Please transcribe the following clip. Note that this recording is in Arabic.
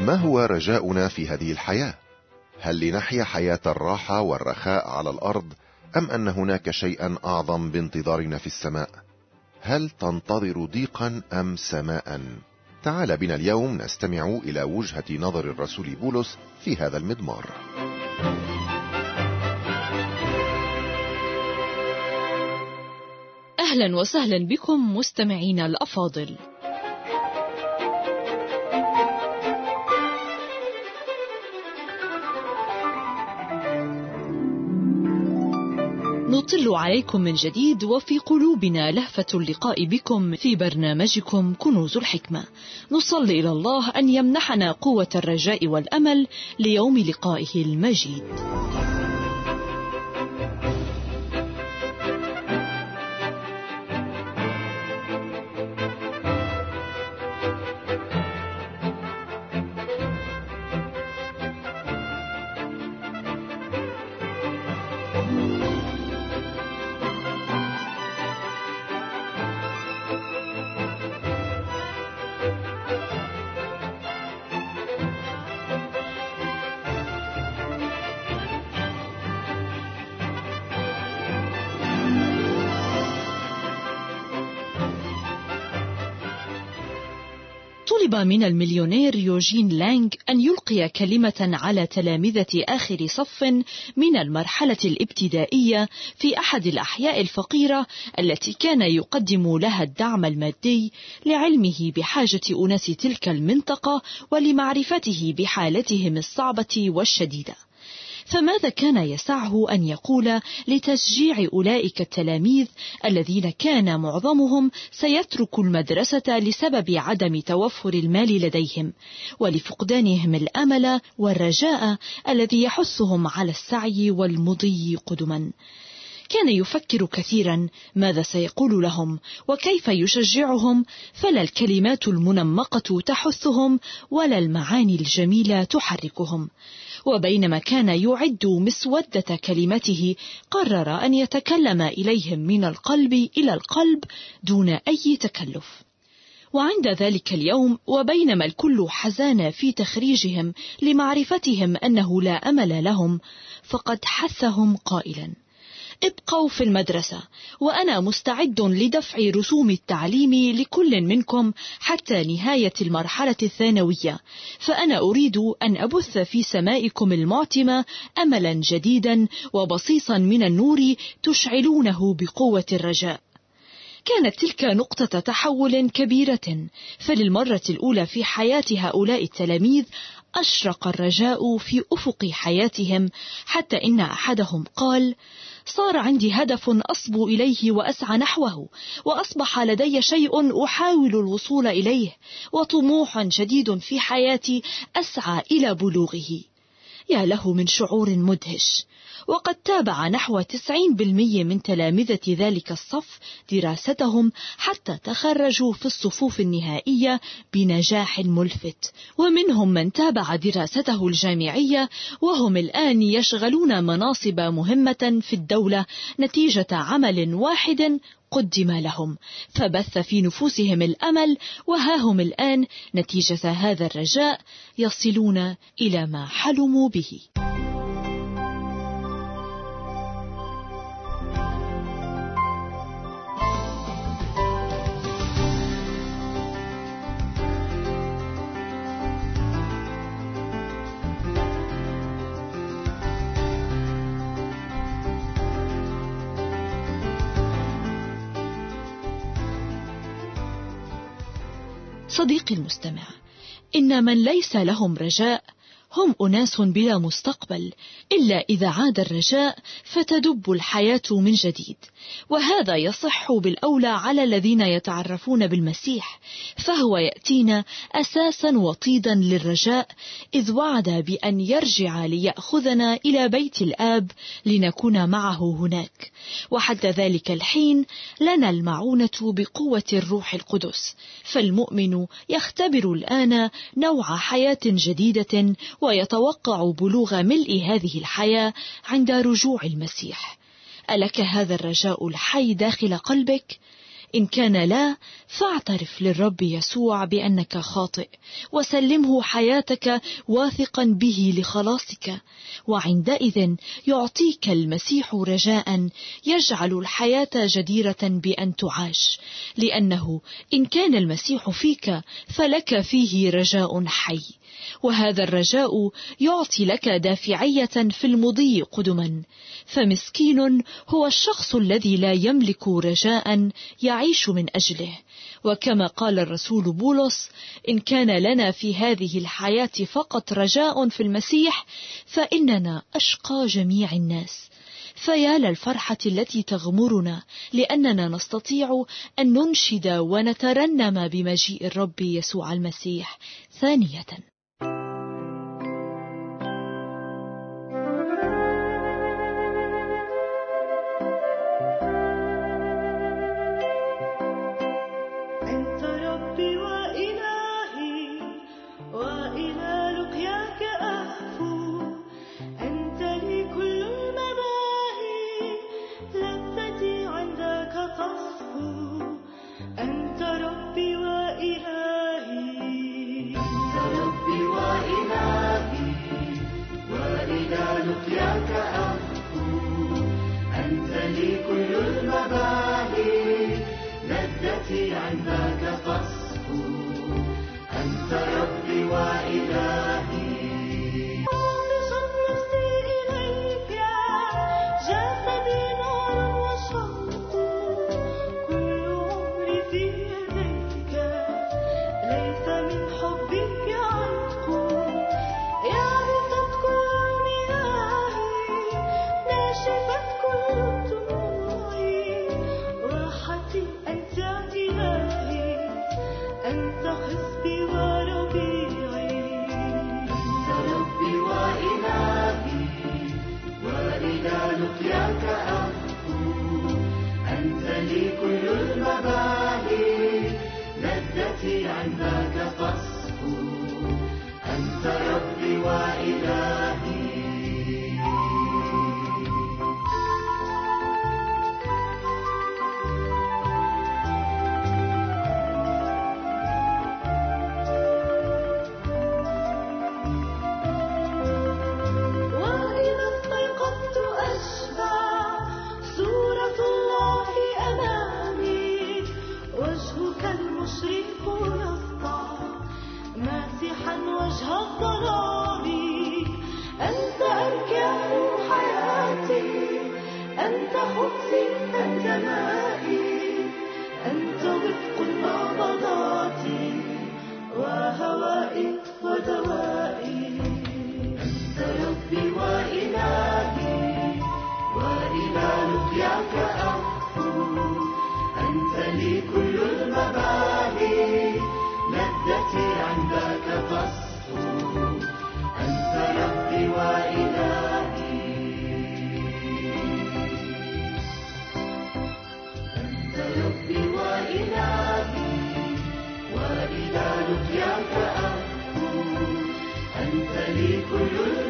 ما هو رجاؤنا في هذه الحياة؟ هل لنحيا حياة الراحة والرخاء على الأرض، أم أن هناك شيئا أعظم بانتظارنا في السماء؟ هل تنتظر ضيقا أم سماء؟ تعال بنا اليوم نستمع إلى وجهة نظر الرسول بولس في هذا المضمار. أهلا وسهلا بكم مستمعينا الأفاضل. نطل عليكم من جديد وفي قلوبنا لهفة اللقاء بكم في برنامجكم كنوز الحكمة. نصلي إلى الله أن يمنحنا قوة الرجاء والأمل ليوم لقائه المجيد. طلب من المليونير يوجين لانغ أن يلقي كلمة على تلامذة آخر صف من المرحلة الابتدائية في أحد الأحياء الفقيرة التي كان يقدم لها الدعم المادي، لعلمه بحاجة أناس تلك المنطقة ولمعرفته بحالتهم الصعبة والشديدة. فماذا كان يسعه أن يقول لتشجيع أولئك التلاميذ الذين كان معظمهم سيترك المدرسة لسبب عدم توفر المال لديهم ولفقدانهم الأمل والرجاء الذي يحثهم على السعي والمضي قدما؟ كان يفكر كثيرا ماذا سيقول لهم وكيف يشجعهم، فلا الكلمات المنمقة تحثهم ولا المعاني الجميلة تحركهم. وبينما كان يعد مسودة كلمته قرر أن يتكلم إليهم من القلب إلى القلب دون أي تكلف. وعند ذلك اليوم وبينما الكل حزان في تخريجهم لمعرفتهم أنه لا أمل لهم، فقد حثهم قائلا: ابقوا في المدرسة، وأنا مستعد لدفع رسوم التعليم لكل منكم حتى نهاية المرحلة الثانوية، فأنا أريد أن أبث في سمائكم المعتمة أملا جديدا وبصيصا من النور تشعلونه بقوة الرجاء. كانت تلك نقطة تحول كبيرة، فللمرة الأولى في حياة هؤلاء التلاميذ أشرق الرجاء في أفق حياتهم، حتى إن أحدهم قال: صار عندي هدف أصبو إليه وأسعى نحوه، وأصبح لدي شيء أحاول الوصول إليه، وطموح جديد في حياتي أسعى إلى بلوغه. يا له من شعور مدهش. وقد تابع نحو 90% من تلامذة ذلك الصف دراستهم حتى تخرجوا في الصفوف النهائية بنجاح ملفت، ومنهم من تابع دراسته الجامعية وهم الآن يشغلون مناصب مهمة في الدولة نتيجة عمل واحد قدم لهم، فبث في نفوسهم الأمل، وها هم الآن نتيجة هذا الرجاء يصلون إلى ما حلموا به. صديقي المستمع، إن من ليس لهم رجاء هم أناس بلا مستقبل، إلا إذا عاد الرجاء فتدب الحياة من جديد. وهذا يصح بالأولى على الذين يتعرفون بالمسيح، فهو يأتينا أساسا وطيدا للرجاء، إذ وعد بأن يرجع ليأخذنا إلى بيت الآب لنكون معه هناك. وحتى ذلك الحين لنا المعونة بقوة الروح القدس، فالمؤمن يختبر الآن نوع حياة جديدة ويتوقع بلوغ ملء هذه الحياة عند رجوع المسيح. ألك هذا الرجاء الحي داخل قلبك؟ إن كان لا، فاعترف للرب يسوع بأنك خاطئ، وسلمه حياتك واثقا به لخلاصك، وعندئذ يعطيك المسيح رجاء يجعل الحياة جديرة بأن تعاش، لأنه إن كان المسيح فيك فلك فيه رجاء حي، وهذا الرجاء يعطي لك دافعية في المضي قدما. فمسكين هو الشخص الذي لا يملك رجاء يعيش من أجله. وكما قال الرسول بولس: إن كان لنا في هذه الحياة فقط رجاء في المسيح فإننا أشقى جميع الناس. فيا للفرحة التي تغمرنا لأننا نستطيع أن ننشد ونترنم بمجيء الرب يسوع المسيح ثانية. أنت لي كل